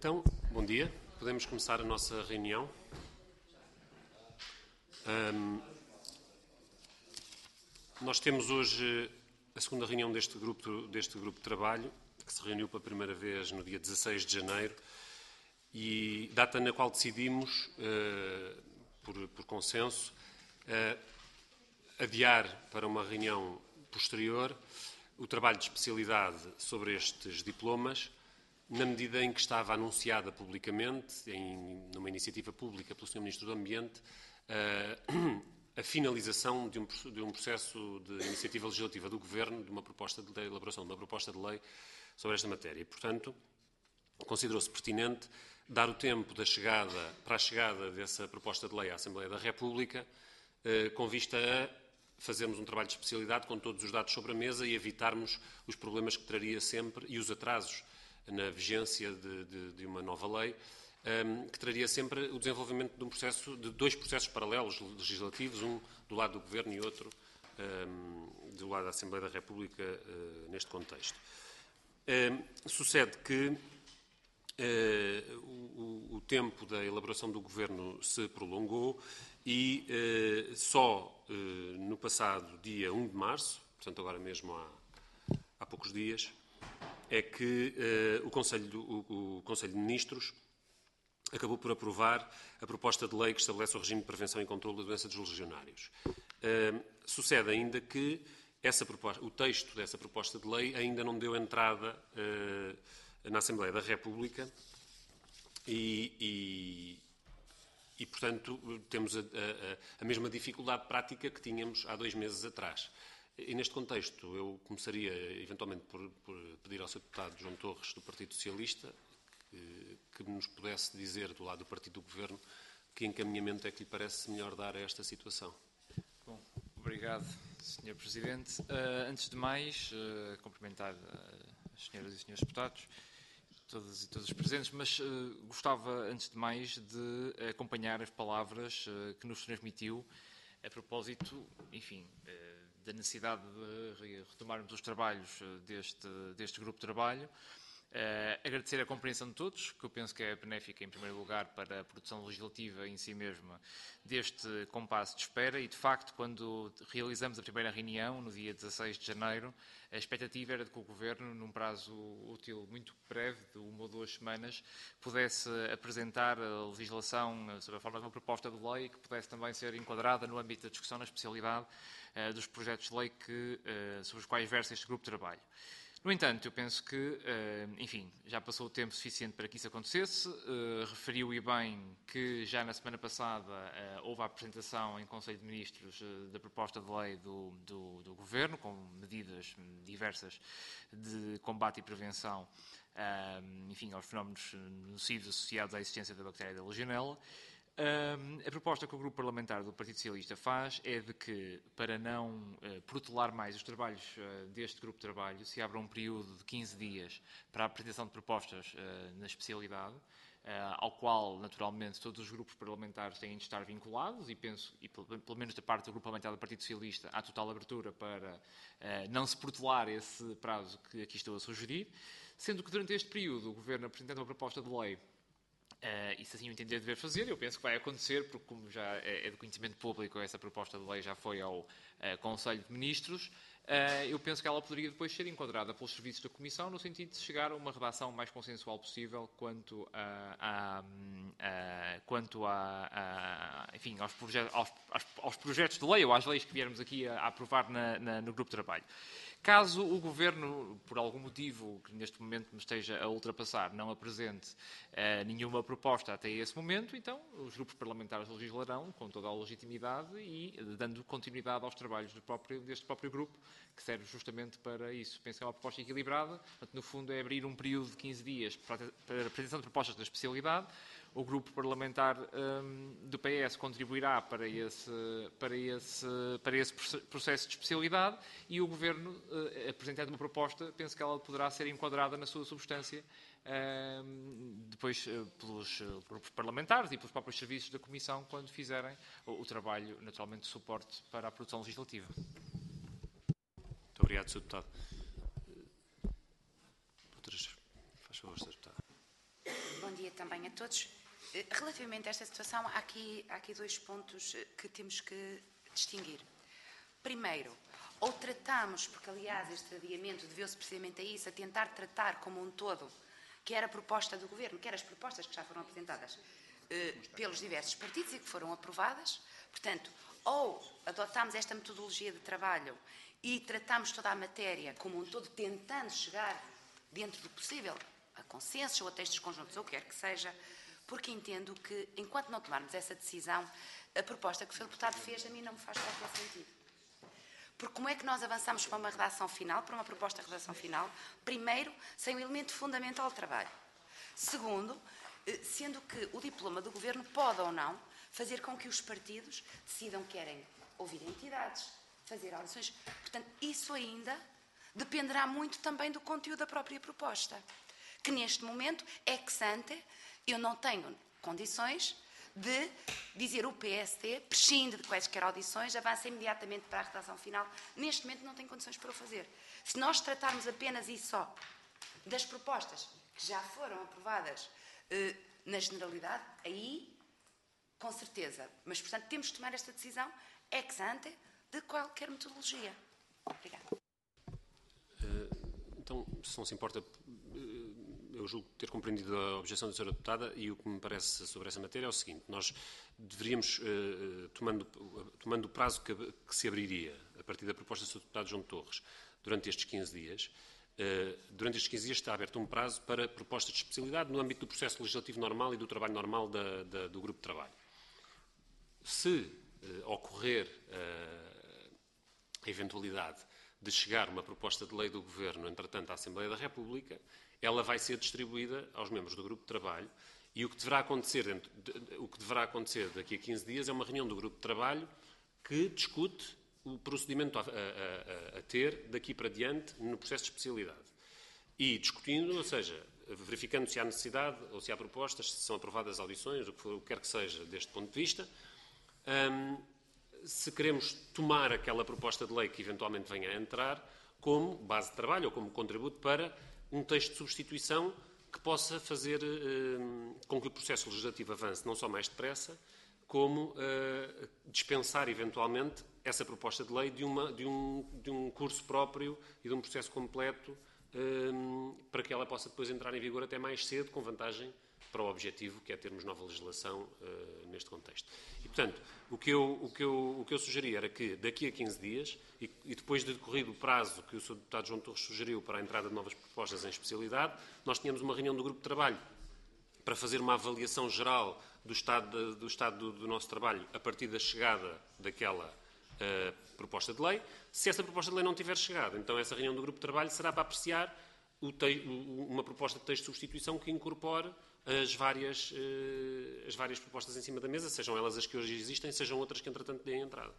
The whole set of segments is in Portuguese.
Então, bom dia. Podemos começar a nossa reunião. Nós temos hoje a segunda reunião deste grupo de trabalho, que se reuniu pela primeira vez no dia 16 de janeiro, e data na qual decidimos, por consenso, adiar para uma reunião posterior o trabalho de especialidade sobre estes diplomas, na medida em que estava anunciada publicamente, numa iniciativa pública pelo Sr. Ministro do Ambiente, a finalização de um processo de iniciativa legislativa do Governo, de elaboração de uma proposta de lei sobre esta matéria. E, portanto, considerou-se pertinente dar o tempo para a chegada dessa proposta de lei à Assembleia da República, com vista a fazermos um trabalho de especialidade com todos os dados sobre a mesa e evitarmos os problemas que traria sempre e os atrasos na vigência de uma nova lei, que traria sempre o desenvolvimento de dois processos paralelos legislativos, um do lado do Governo e outro do lado da Assembleia da República, neste contexto. Sucede que o tempo da elaboração do Governo se prolongou e só no passado dia 1 de março, portanto agora mesmo há poucos dias, é que o Conselho de Ministros acabou por aprovar a proposta de lei que estabelece o regime de prevenção e controle da doença dos legionários. Sucede ainda que o texto dessa proposta de lei ainda não deu entrada na Assembleia da República e portanto, temos a mesma dificuldade prática que tínhamos há 2 meses atrás. E, neste contexto, eu começaria, eventualmente, por pedir ao Sr. Deputado João Torres, do Partido Socialista, que nos pudesse dizer, do lado do Partido do Governo, que encaminhamento é que lhe parece melhor dar a esta situação. Bom, obrigado, Sr. Presidente. Antes de mais, cumprimentar as senhoras e senhores deputados, todas e todos os presentes, mas gostava, antes de mais, de acompanhar as palavras que nos transmitiu a propósito, enfim, da necessidade de retomarmos os trabalhos deste grupo de trabalho. Agradecer a compreensão de todos, que eu penso que é benéfica, em primeiro lugar, para a produção legislativa em si mesma deste compasso de espera e, de facto, quando realizamos a primeira reunião, no dia 16 de janeiro, a expectativa era de que o Governo, num prazo útil muito breve, de 1 ou 2 semanas, pudesse apresentar a legislação sob a forma de uma proposta de lei que pudesse também ser enquadrada no âmbito da discussão na especialidade dos projetos de lei sobre os quais versa este grupo de trabalho. No entanto, eu penso que, enfim, já passou o tempo suficiente para que isso acontecesse. Referiu e bem que já na semana passada houve a apresentação em Conselho de Ministros da proposta de lei do Governo, com medidas diversas de combate e prevenção, enfim, aos fenómenos nocivos associados à existência da bactéria da Legionella. A proposta que o Grupo Parlamentar do Partido Socialista faz é de que, para não protelar mais os trabalhos deste Grupo de Trabalho, se abra um período de 15 dias para a apresentação de propostas na especialidade, ao qual, naturalmente, todos os grupos parlamentares têm de estar vinculados e penso, e pelo menos da parte do Grupo Parlamentar do Partido Socialista, há total abertura para não se protelar esse prazo que aqui estou a sugerir, sendo que durante este período o Governo apresenta uma proposta de lei e se assim o entender dever fazer, eu penso que vai acontecer, porque como já é de conhecimento público, essa proposta de lei já foi ao Conselho de Ministros, eu penso que ela poderia depois ser enquadrada pelos serviços da Comissão no sentido de chegar a uma redação mais consensual possível quanto enfim, aos projetos de lei ou às leis que viermos aqui a aprovar no grupo de trabalho. Caso o Governo, por algum motivo que neste momento me esteja a ultrapassar, não apresente nenhuma proposta até esse momento, então os grupos parlamentares legislarão com toda a legitimidade e dando continuidade aos trabalhos deste próprio grupo, que serve justamente para isso. Penso que é uma proposta equilibrada, portanto, no fundo é abrir um período de 15 dias para a apresentação de propostas da especialidade. O grupo parlamentar do PS contribuirá para esse processo de especialidade e o Governo, apresentando uma proposta, penso que ela poderá ser enquadrada na sua substância depois pelos grupos parlamentares e pelos próprios serviços da Comissão quando fizerem o trabalho, naturalmente, de suporte para a produção legislativa. Muito obrigado, Sr. Deputado. Faz favor, Sr. Deputado. Bom dia também a todos. Relativamente a esta situação, há aqui 2 pontos que temos que distinguir. Primeiro, ou tratamos, porque aliás este adiamento deveu-se precisamente a isso, a tentar tratar como um todo, quer a proposta do Governo, quer as propostas que já foram apresentadas pelos diversos partidos e que foram aprovadas. Portanto, ou adotamos esta metodologia de trabalho e tratamos toda a matéria como um todo, tentando chegar, dentro do possível, a consensos ou a textos conjuntos, ou o que quer que seja, porque entendo que, enquanto não tomarmos essa decisão, a proposta que o Sr. Deputado fez, a mim não me faz qualquer sentido. Porque como é que nós avançamos para uma redação final, para uma proposta de redação final? Primeiro, sem um elemento fundamental de trabalho. Segundo, sendo que o diploma do Governo pode ou não fazer com que os partidos decidam que querem ouvir entidades, fazer audições. Portanto, isso ainda dependerá muito também do conteúdo da própria proposta. Que neste momento, ex ante, eu não tenho condições de dizer o PSD prescinde de quaisquer audições, avança imediatamente para a redação final. Neste momento não tenho condições para o fazer. Se nós tratarmos apenas e só das propostas que já foram aprovadas na generalidade, aí, com certeza. Mas, portanto, temos de tomar esta decisão ex ante de qualquer metodologia. Obrigada. Então, se não se importa, eu julgo ter compreendido a objeção da Sra. Deputada e o que me parece sobre essa matéria é o seguinte: nós deveríamos, tomando o prazo que se abriria a partir da proposta do Sr. Deputado João Torres, durante estes 15 dias, está aberto um prazo para propostas de especialidade no âmbito do processo legislativo normal e do trabalho normal do Grupo de Trabalho. Se ocorrer a eventualidade de chegar uma proposta de lei do Governo, entretanto, à Assembleia da República, ela vai ser distribuída aos membros do Grupo de Trabalho e o que deverá acontecer daqui a 15 dias é uma reunião do Grupo de Trabalho que discute o procedimento a ter daqui para diante no processo de especialidade. E discutindo, ou seja, verificando se há necessidade ou se há propostas, se são aprovadas audições, o que quer que seja deste ponto de vista, se queremos tomar aquela proposta de lei que eventualmente venha a entrar como base de trabalho ou como contributo para um texto de substituição que possa fazer com que o processo legislativo avance não só mais depressa, como dispensar eventualmente essa proposta de lei de um curso próprio e de um processo completo para que ela possa depois entrar em vigor até mais cedo, com vantagem para o objetivo que é termos nova legislação neste contexto. E, portanto, o que eu sugeria era que daqui a 15 dias, e depois de decorrido o prazo que o Sr. Deputado João Torres sugeriu para a entrada de novas propostas em especialidade, nós tínhamos uma reunião do Grupo de Trabalho para fazer uma avaliação geral do estado do nosso trabalho a partir da chegada daquela proposta de lei. Se essa proposta de lei não tiver chegado, então essa reunião do Grupo de Trabalho será para apreciar uma proposta de texto de substituição que incorpore as várias propostas em cima da mesa, sejam elas as que hoje existem, sejam outras que entretanto deem entrada.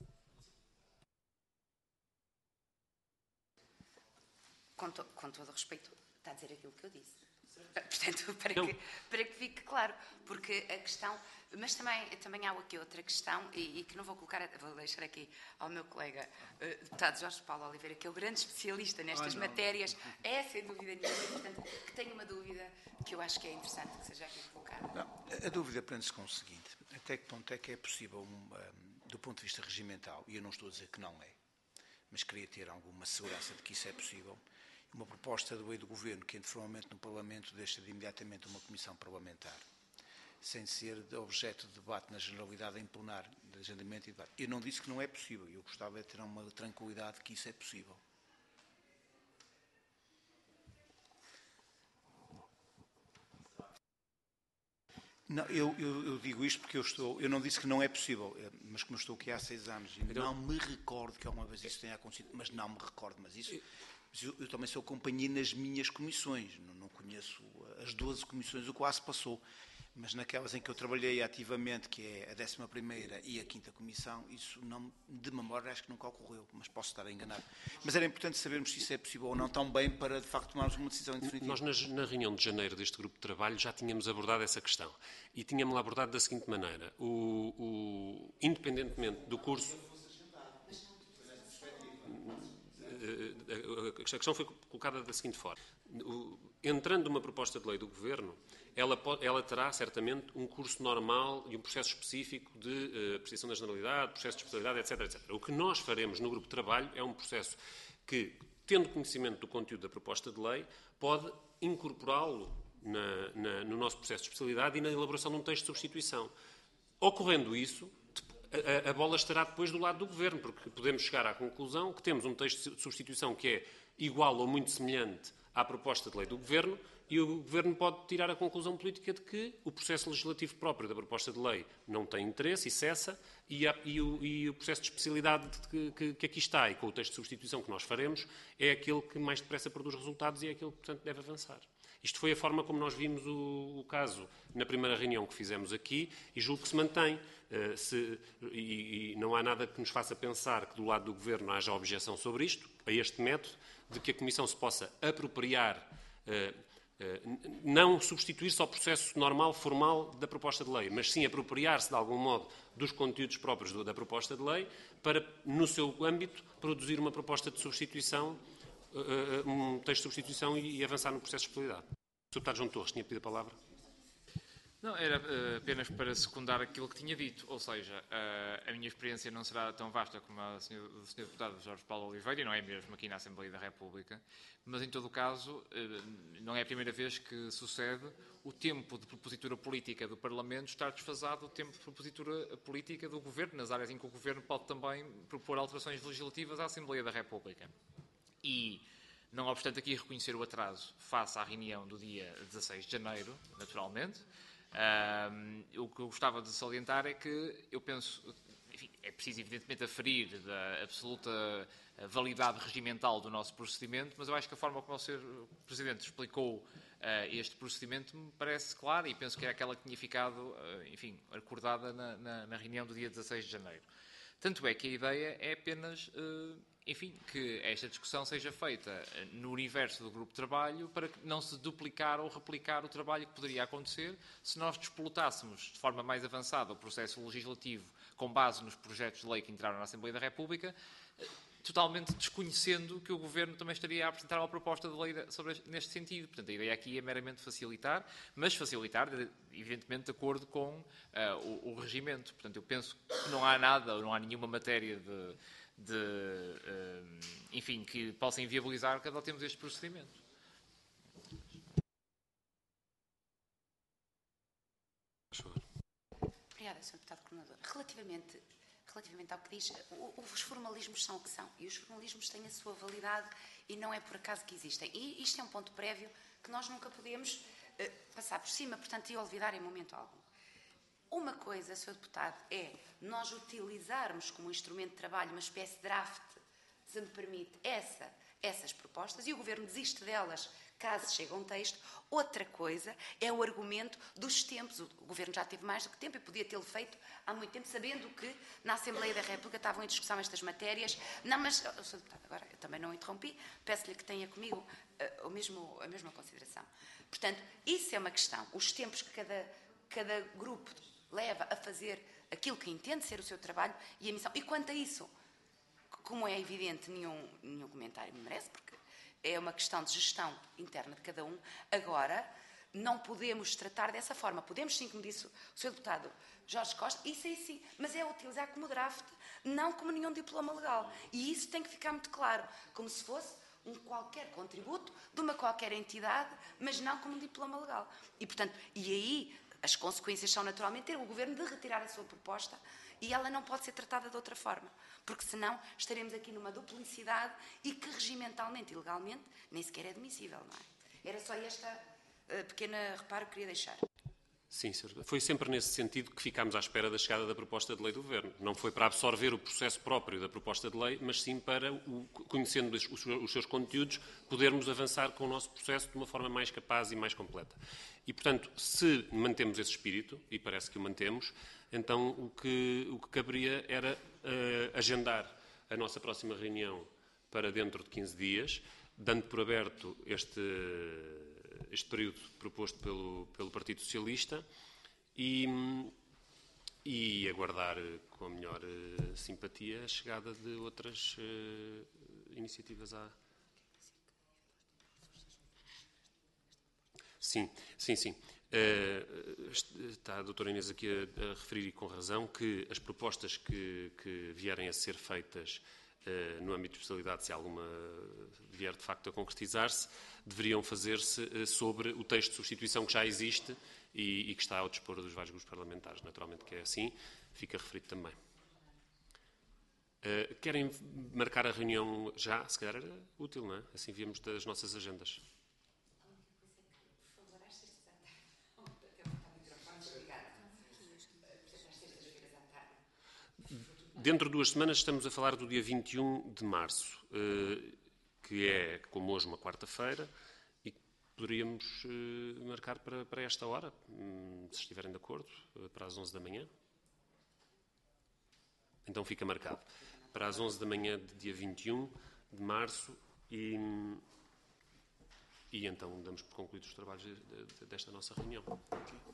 Com todo o respeito, está a dizer aquilo que eu disse. Portanto, para que fique claro, porque a questão... Mas também há aqui outra questão, e que não vou colocar... Vou deixar aqui ao meu colega, deputado Jorge Paulo Oliveira, que é o grande especialista nestas matérias. É, sem dúvida nenhuma, portanto, que tenho uma dúvida que eu acho que é interessante que seja aqui colocada. Não, a dúvida prende-se com o seguinte: até que ponto é que é possível, do ponto de vista regimental, e eu não estou a dizer que não é, mas queria ter alguma segurança de que isso é possível, uma proposta do Governo que entre formalmente no Parlamento deixa de imediatamente uma comissão parlamentar, sem ser de objeto de debate na generalidade em plenário, de agendamento e debate. Eu não disse que não é possível, eu gostava de ter uma tranquilidade que isso é possível. Não, eu digo isto porque eu não disse que não é possível, mas como eu estou aqui há 6 anos e não me recordo que alguma vez isso tenha acontecido, mas não me recordo, mas isso... Eu também sou companhia nas minhas comissões, não conheço as 12 comissões, o quase passou, mas naquelas em que eu trabalhei ativamente, que é a 11ª e a 5ª Comissão, isso não, de memória acho que nunca ocorreu, mas posso estar enganado. Mas era importante sabermos se isso é possível ou não, tão bem para de facto tomarmos uma decisão definitiva. Nós na reunião de janeiro deste grupo de trabalho já tínhamos abordado essa questão e tínhamos abordado da seguinte maneira: independentemente do curso... A questão foi colocada da seguinte forma. entrando uma proposta de lei do Governo, ela terá certamente um curso normal e um processo específico de apreciação da generalidade, processo de especialidade, etc, etc. O que nós faremos no grupo de trabalho é um processo que, tendo conhecimento do conteúdo da proposta de lei, pode incorporá-lo no nosso processo de especialidade e na elaboração de um texto de substituição. Ocorrendo isso, a bola estará depois do lado do Governo, porque podemos chegar à conclusão que temos um texto de substituição que é igual ou muito semelhante à proposta de lei do Governo, e o Governo pode tirar a conclusão política de que o processo legislativo próprio da proposta de lei não tem interesse e cessa, e o processo de especialidade que aqui está e com o texto de substituição que nós faremos é aquele que mais depressa produz resultados e é aquele que, portanto, deve avançar. Isto foi a forma como nós vimos o caso na primeira reunião que fizemos aqui e julgo que se mantém. E não há nada que nos faça pensar que do lado do Governo haja objeção sobre isto, a este método, de que a Comissão se possa apropriar, não substituir-se ao processo normal, formal da proposta de lei, mas sim apropriar-se de algum modo dos conteúdos próprios da proposta de lei para, no seu âmbito, produzir uma proposta de substituição, um texto de substituição e avançar no processo de especialidade. O Sr. Deputado João Torres tinha pedido a palavra. Não, era apenas para secundar aquilo que tinha dito, ou seja, a minha experiência não será tão vasta como a do Sr. Deputado Jorge Paulo Oliveira, e não é mesmo aqui na Assembleia da República, mas em todo o caso, não é a primeira vez que sucede o tempo de propositura política do Parlamento estar desfasado do tempo de propositura política do Governo, nas áreas em que o Governo pode também propor alterações legislativas à Assembleia da República. E, não obstante aqui reconhecer o atraso face à reunião do dia 16 de janeiro, naturalmente, o que eu gostava de salientar é que eu penso, enfim, é preciso evidentemente aferir da absoluta validade regimental do nosso procedimento, mas eu acho que a forma como o Sr. Presidente explicou este procedimento me parece clara e penso que é aquela que tinha ficado, enfim, acordada na reunião do dia 16 de janeiro. Tanto é que a ideia é apenas, enfim, que esta discussão seja feita no universo do grupo de trabalho para não se duplicar ou replicar o trabalho que poderia acontecer se nós desplotássemos de forma mais avançada o processo legislativo com base nos projetos de lei que entraram na Assembleia da República, totalmente desconhecendo que o Governo também estaria a apresentar uma proposta de lei neste sentido. Portanto, a ideia aqui é meramente facilitar, mas facilitar, evidentemente, de acordo com o regimento. Portanto, eu penso que não há nada, ou não há nenhuma matéria enfim, que possa inviabilizar que adotemos este procedimento. Obrigada, Sr. Deputado Coordenador. Relativamente ao que diz, os formalismos são o que são. E os formalismos têm a sua validade e não é por acaso que existem. E isto é um ponto prévio que nós nunca podemos passar por cima, portanto, e olvidar em momento algum. Uma coisa, Sr. Deputado, é nós utilizarmos como instrumento de trabalho uma espécie de draft, se me permite, essas propostas e o Governo desiste delas caso chegue a um texto. Outra coisa é o argumento dos tempos. O Governo já teve mais do que tempo e podia tê-lo feito há muito tempo, sabendo que na Assembleia da República estavam em discussão estas matérias. Não, mas, Sr. Deputado, agora eu também não interrompi, peço-lhe que tenha comigo a mesma consideração. Portanto, isso é uma questão. Os tempos que cada grupo leva a fazer aquilo que entende ser o seu trabalho e a missão. E quanto a isso, como é evidente, nenhum comentário me merece, porque é uma questão de gestão interna de cada um. Agora, não podemos tratar dessa forma. Podemos, sim, como disse o Sr. Deputado Jorge Costa, isso aí sim, mas é utilizar como draft, não como nenhum diploma legal. E isso tem que ficar muito claro, como se fosse um qualquer contributo de uma qualquer entidade, mas não como um diploma legal. E, portanto, aí as consequências são naturalmente ter o Governo de retirar a sua proposta e ela não pode ser tratada de outra forma, porque senão estaremos aqui numa duplicidade e que regimentalmente e legalmente nem sequer é admissível, não é? Era só esta pequena reparo que queria deixar. Sim, senhor. Foi sempre nesse sentido que ficámos à espera da chegada da proposta de lei do Governo. Não foi para absorver o processo próprio da proposta de lei, mas sim para, conhecendo os seus conteúdos, podermos avançar com o nosso processo de uma forma mais capaz e mais completa. E, portanto, se mantemos esse espírito, e parece que o mantemos, então o que caberia era agendar a nossa próxima reunião para dentro de 15 dias, dando por aberto este período proposto pelo Partido Socialista e aguardar com a melhor simpatia a chegada de outras iniciativas Sim. Está a doutora Inês aqui a referir, e com razão, que as propostas que vierem a ser feitas no âmbito de especialidade, se alguma vier de facto a concretizar-se, deveriam fazer-se sobre o texto de substituição que já existe e que está ao dispor dos vários grupos parlamentares. Naturalmente que é assim, fica referido também. Querem marcar a reunião já? Se calhar era útil, não é? Assim víamos das nossas agendas. Dentro de 2 semanas estamos a falar do dia 21 de março, que é, como hoje, uma quarta-feira, e poderíamos marcar para esta hora, se estiverem de acordo, para as 11 da manhã. Então fica marcado para as 11 da manhã de dia 21 de março e então damos por concluídos os trabalhos desta nossa reunião.